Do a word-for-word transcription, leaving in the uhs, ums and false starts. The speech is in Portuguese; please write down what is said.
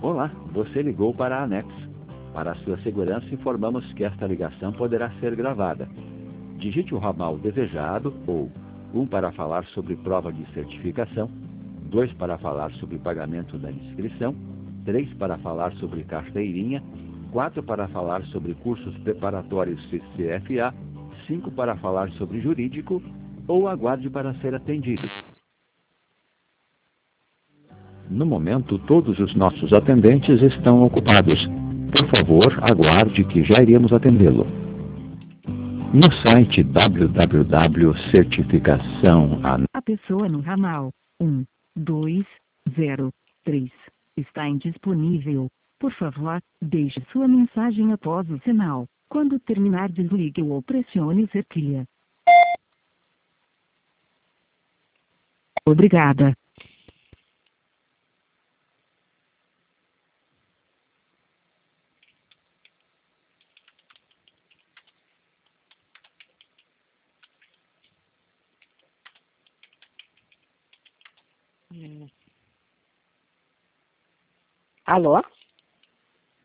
Olá, você ligou para a Anex. Para a sua segurança, informamos que esta ligação poderá ser gravada. Digite o ramal desejado ou um para falar sobre prova de certificação, dois para falar sobre pagamento da inscrição, três para falar sobre carteirinha, quatro para falar sobre cursos preparatórios C F A, cinco para falar sobre jurídico ou aguarde para ser atendido. No momento, todos os nossos atendentes estão ocupados. Por favor, aguarde que já iremos atendê-lo. No site w w w ponto certificação A pessoa no ramal um, dois, zero, três está indisponível. Por favor, deixe sua mensagem após o sinal. Quando terminar, desligue ou pressione o cerquilha. Obrigada. Alô?